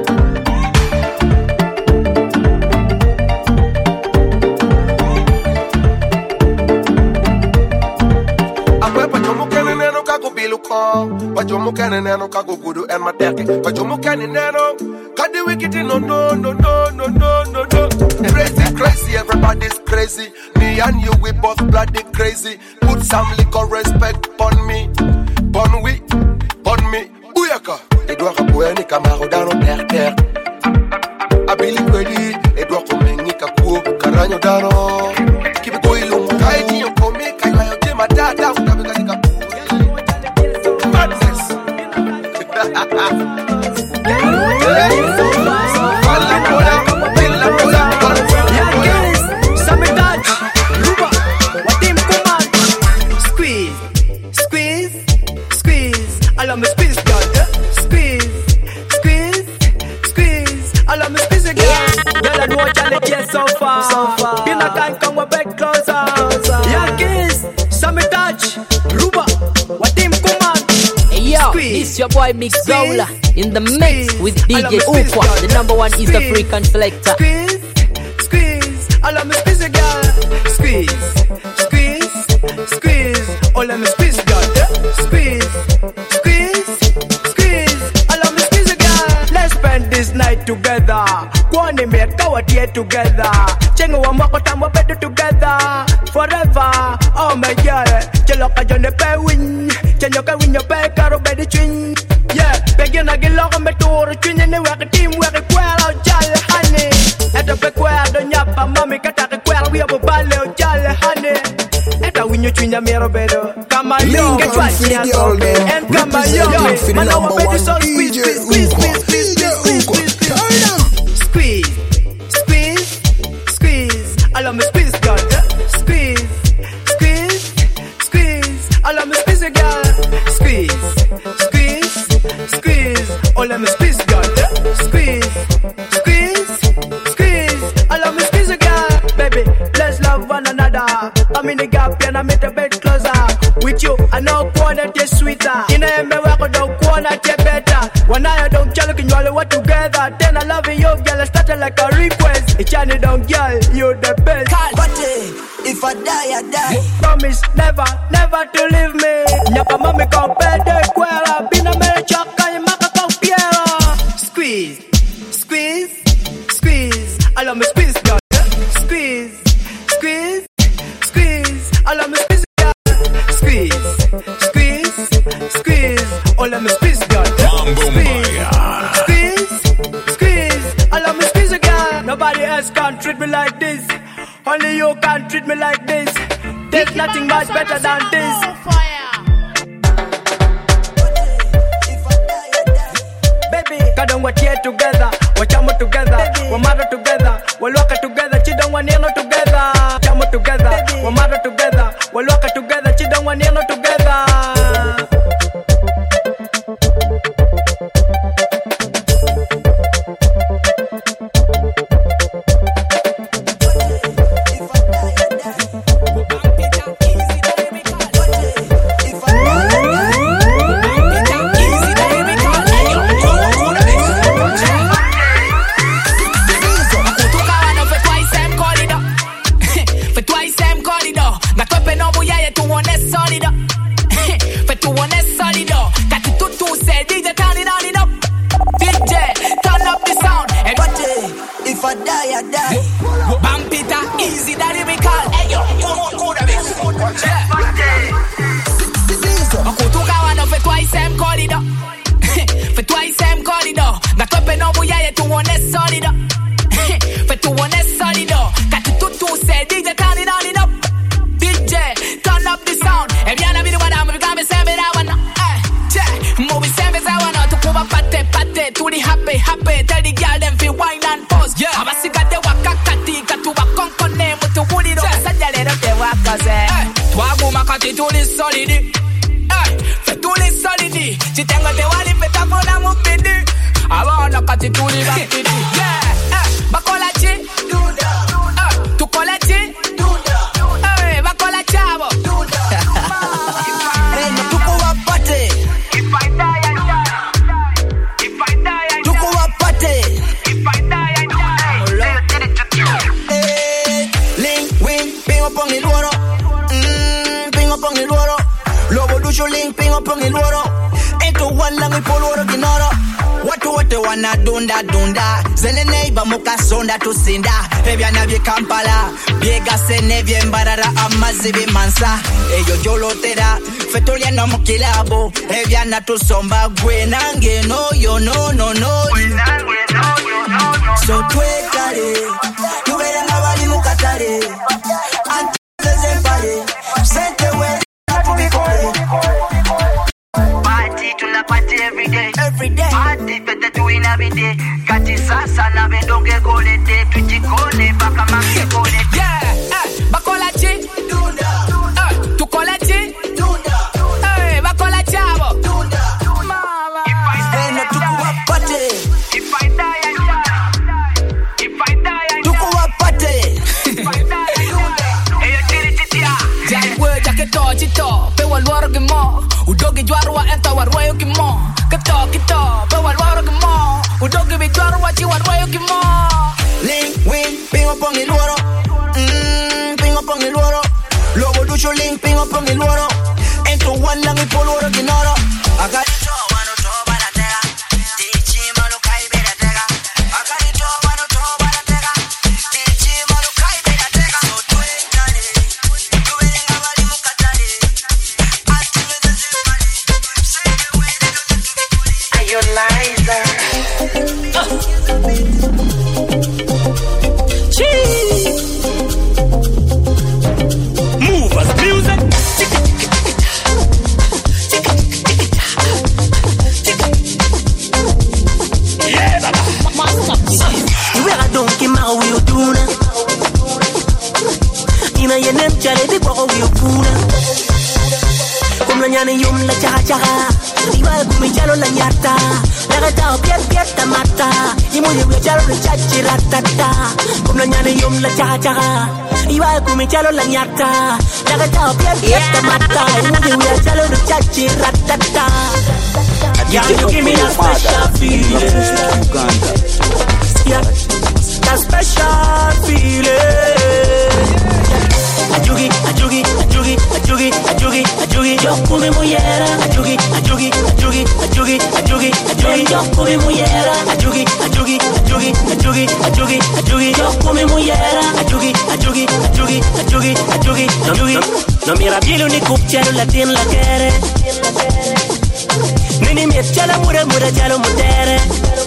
F: Akwe pajomu kene neno kago bilu kong. Pajomu kene neno kago kudu and my daddy. Pajomu kene neno. Got the wicked no no no no no no no no. Crazy, crazy, everybody's crazy. Me and you, we both bloody crazy. Put some liquor respect on me, Edouard Boueni Camaro Dano Ter Ter Abili Kweli Edouard Komengi Kakuo Karanyo Dano Kibi Koi Lungu Kaiti Yokome Kaiwa Yote Matata Utabeka Nika Madness
R: Allow me squeeze, girl. Squeeze, squeeze, squeeze. Allow me squeeze again. Girl, I know what you're looking so far. So far. You know, can't come a bit closer. Yeah, kiss, some touch. Ruba, what team command?
E: Hey yo, this your boy Mix Zola in the mix with D J Ukwa, the number one East African selector.
R: Squeeze, squeeze. Allow me squeeze again. Squeeze, squeeze, squeeze. All let me squeeze, girl. Squeeze. This night together, one mate cover here together. Chengo wa moko tambo bedu together forever. Oh my God, cheloka jone pe win, chenyoka win yo pe karo bedi twin. Yeah, begin na gilo me tour twin ni work team work kwela jale honey. Eto pe kwela do nyapa mami kata kwela we abo bale jale honey. Eta win yo twin ya mero bedo. Kama yo get right and kama yo man I bedu so squeeze squeeze squeeze squeeze Squeeze, squeeze, squeeze. Allow me squeeze, girl. Squeeze, squeeze, squeeze. Allow me squeeze, girl. Squeeze, squeeze, squeeze. Allow me squeeze, girl. Squeeze, squeeze, squeeze. Allow me squeeze, girl. Baby, let's love one another. I'm in the gap and I make a bit closer. With you, I know quality is sweeter. In a me work, don't quality better. When I don't tell you, all what together. Then I love you, girl. I started like a request. It's Johnny down, girl. You're the best.
S: But if I die, I die.
R: Promise never, never to leave me. Nyapa mami con pede cuera. Bina me choca y maca con piedra. Squeeze, squeeze, squeeze. Allow me squeeze, girl. Squeeze, squeeze, squeeze. Allow me squeeze, girl. Squeeze, squeeze, squeeze. Allow me squeeze, girl. Nobody else can treat me like this. Only you can treat me like this. There's nothing much better than this. Baby, cause don't work here together. Watch out together. We're mother together. We'll walk together. She don't want you no together. Chamo together. We're mother together. We'll walk together. She don't want you no together.
S: Link, ping up on el oro. Esto one lang y por oro que noro.
T: watu wote wanadunda dunda zene neiba mukasonda tusinda ebyana bye Kampala byegase byembarara amazi bimansa eyo jolotera fetolya no mukilabo ebyana tusomba gwe nange no yo no no no so twekale tubere ngabali mukatale anteze pale sente we tubikole party tuna party every day every day party better to win every day kati sasa na bedonge gole de tujikone baka mamke gole
J: yeah eh bakola chi dunda eh tukola chi dunda eh bakola chavo dunda mama
T: hey na tukuwa party
J: if I die I die if I die I
T: tukuwa party
J: if I die I die eh tiri titia jai we jaketo chito pe walwaro ke mo udogi jwarwa enta warwayo ke mo keto keto pe walwaro ke mo udogi bi jwarwa chi warwayo ke mo
T: link win pingo pong el oro mm pingo pong el oro lobo ducho link pingo pong el oro ento one lang ipolo oro ginoro aga
M: yum la cha cha iba kumi chalo la nyata la gata piet piet mata y muy bien chalo la chachira tata como nyane yum la cha cha iba kumi chalo la nyata la gata piet piet mata y muy bien chalo la chachira tata yeah, you give me a special feeling yeah, that special feeling Ajugi, ajugi, ajugi, ajugi, ajugi, ajugi, yo come mujer. Ajugi, ajugi, ajugi, ajugi, ajugi, ajugi, yo come mujer. Ajugi, ajugi, ajugi, ajugi, ajugi, ajugi, yo come mujer. Ajugi, ajugi, ajugi, ajugi, ajugi, ajugi. No mira bien ni cuchero la tiene la quiere. Nini mi chala mura mura chalo mutere.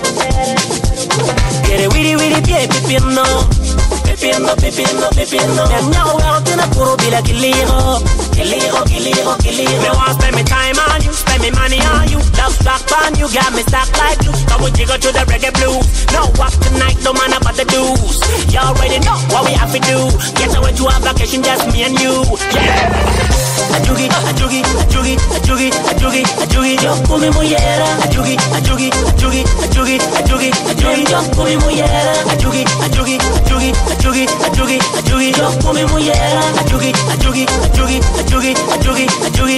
M: Quiere wiri wiri pie pipino. Pipino, pipino, pipino. Me añago veo tiene puro bila kiliro. Kiliro, kiliro, kiliro. Me want spend me time on you, spend me money on you. Love stock on you, got me stuck like you. Come we jiggle to the reggae blues. No walk tonight, no man about the dues. You already know what we have to do. Get away to a vacation, just me and you. Yeah. Ajugi, ajugi, ajugi, ajugi, ajugi, ajugi, yo come mujer. Ajugi, ajugi, ajugi, ajugi, ajugi, ajugi, yo come mujer. Ajugi, ajugi, ajugi, ajugi, ajugi, ajugi, yo come mujer. Ajugi, ajugi, ajugi, ajugi, ajugi, ajugi.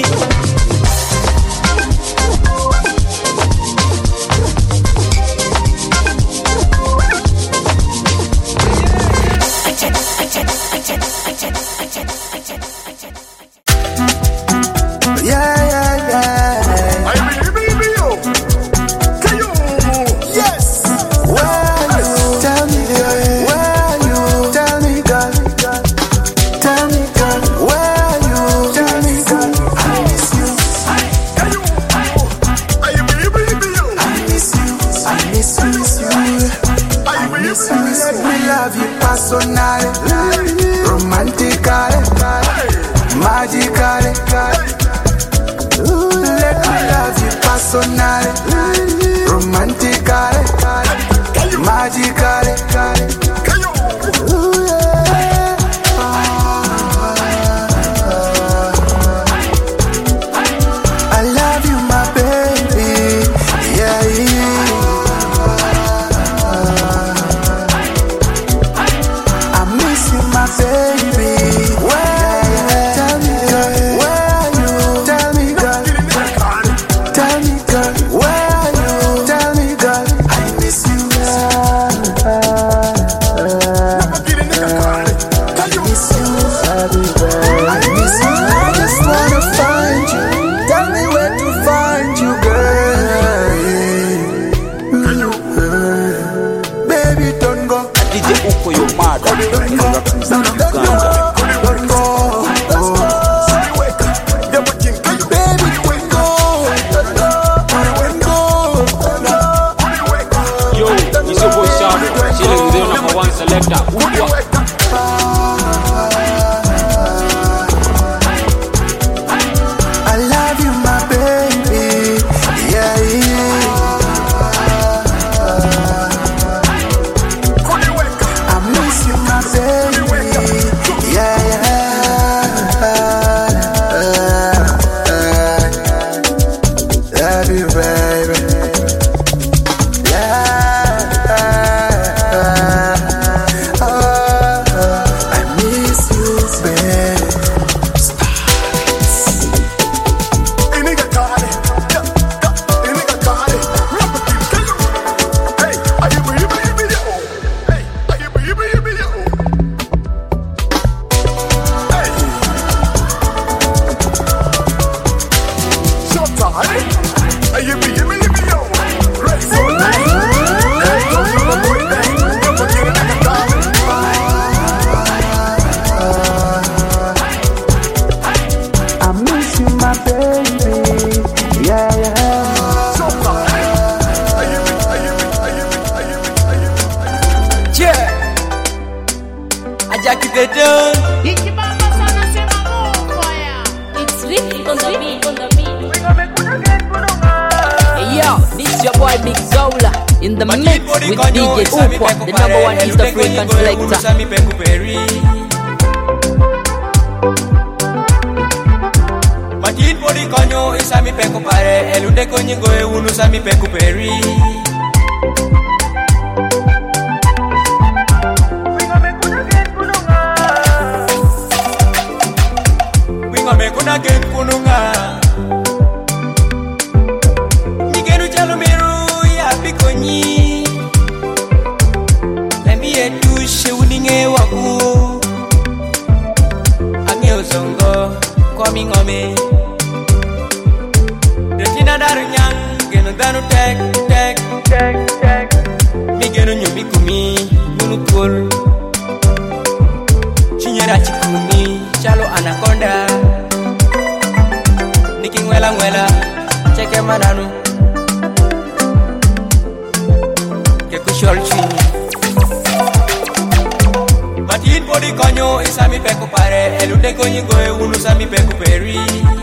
F: Yeah, yeah, yeah. I will be you. Can you? Yes. Where you? Tell me, girl. Where you? Tell me, girl. Tell me, girl. Where you? Tell me, girl. I miss you. Can you? I will be you. I miss you. I miss you. Miss you. I will miss you. Let me love you personally, romantically, magically. Let me love you personally, romantically, magically. Ooh, yeah. I love you, my baby. Yeah, yeah. I miss you, my baby. Where? Tell me, girl. Where you? Tell me, girl. Tell me, girl.
E: on the beat, on the beat. Hey yo, this your boy Big Zola in the mix with D J Upo, the number one East African selector.
C: Majin body konyo isami peko pare elunde konyingo e unu sami peko peri. Winga me kuna gen kununga. Migenu chalo miru ya pikonyi. Lembi etu sheuninge waku. Ange uzongo kwa mingome. Retina darunyang genu danu tek tek tek tek. Migenu nyubi kumi unu kul. Chinyera chikuni chalo anaconda. Niki ngwela ngwela cheke mananu. Ke kushol chini. Matin body konyo isami peko pare elunde konyingo e unu sami peko peri.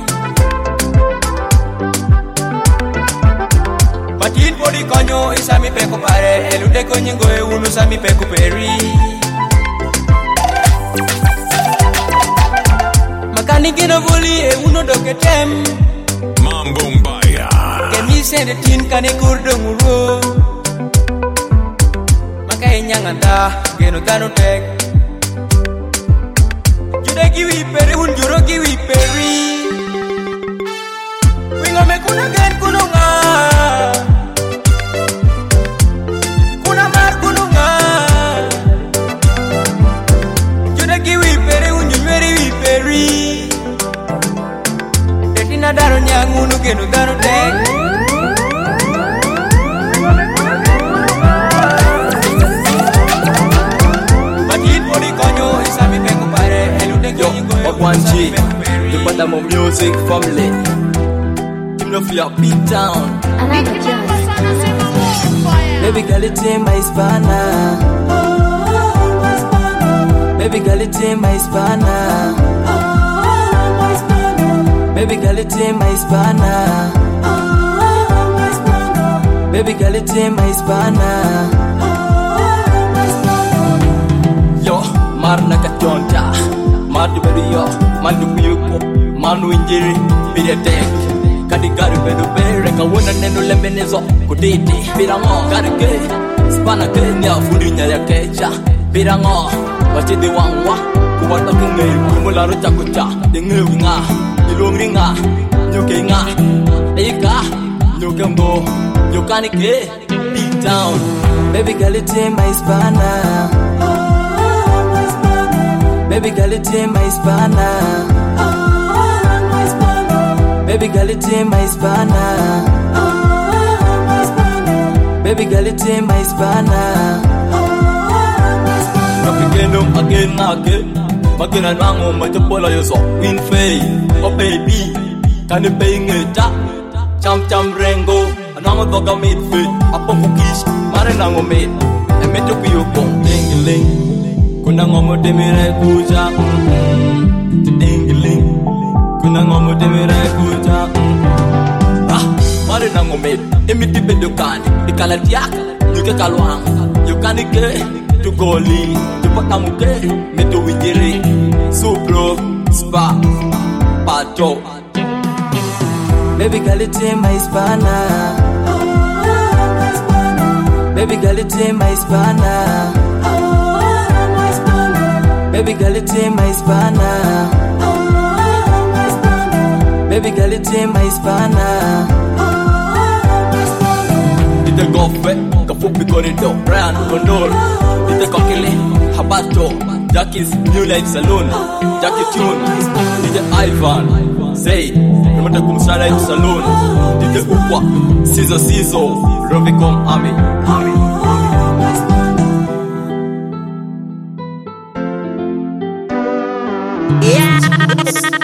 C: Matin body konyo isami peko pare elunde konyingo e unu sami peko peri. Makani gino voli e uno doketem.
U: Mambo Mbaya.
C: Kemi sende tin kane kurdo nguro. Makai nyanganda geno dano tek. Jude kiwi peri un juro kiwi peri. Wingo me kuna gen kununga. Kuna mar kununga. Jude kiwi peri un juro kiwi peri. Detina daro nyangunu geno dano tek. Matin body konyo isami peko pare elunde konyingo e
V: one G, the bottom of music family. Team no fear beat down. Baby girl, it's in my spanner. Baby girl, it's in my spanner. Baby girl, it's in my spanner. Baby girl, it's in my spanner. Yo, marna katonta. Madu bedu yo, madu kuyuko, manu injiri, bide tek. Kadi garu bedu bere, kawuna nenu lembenezo, kuditi, birango, garike, spana ke, nia fundi nyaya kecha, birango, wachidi wangwa, kuwata kunge, kumularo chakucha, dengue winga, ilong ringa, nyuke nga, eka, nyuke mbo, nyukanike, beat down. Baby girl, it's in my spanner. Baby girl, it's in my spanner. Baby girl, it's in my spanner. Baby girl, it's in my spanner. Napigeno again again. Magina nango machopola yoso. Queen Faye, oh baby, can you pay it up? Cham cham rengo, anango doga made fit. Apoko kiss, mare nango made. I met you with your bong dingling. Kuna ngomo demire kuja Dingling Kuna ngomo demire kuja Ah, mare na ngome Emi tipe dukani Ikala diaka, yuke kalwang Yukani ke, tukoli Tupak amuke, meto wijiri Supro, spa, pato Baby girl, it's in my spanner. Baby girl, it's in my spanner. Baby girl, it's in my spanner. Baby girl, it's in my spanner. Dite gofe, kafupi corridor, Brian Condor. Dite kokile, habato, Jackie's New Light Saloon, Jackie Tune. Dite Ivan, Zayd, remata kumsala yu saloon. Dite Ukwa, Sizo Sizo, Rovicom Army.
E: Yeah.